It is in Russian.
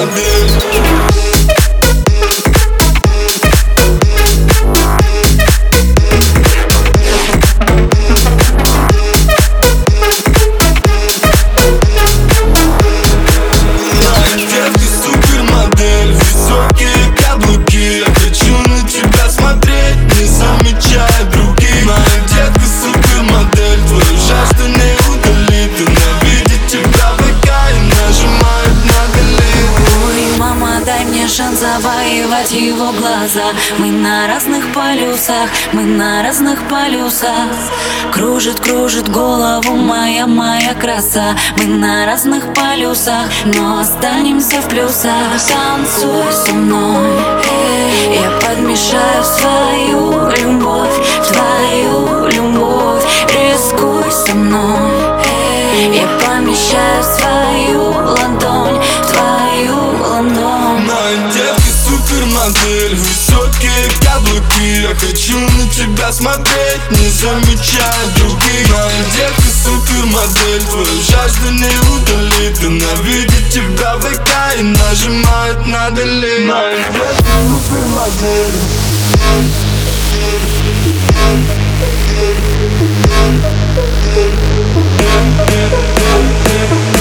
супермодель. Шанс завоевать его глаза. Мы на разных полюсах, мы на разных полюсах. Кружит, кружит голову моя краса. Мы на разных полюсах, но останемся в плюсах. Танцуй со мной, я подмешаю свою любовь в твою любовь. Рискуй со мной, я помещаю свою ладонь в твою ладонь. Моя девка супермодель, высокие каблуки. Я хочу на тебя смотреть, не замечая других. Моя девка супермодель, твою жажду не удалит. Она видит тебя в ВК и нажимает на delete. Моя девка супермодель.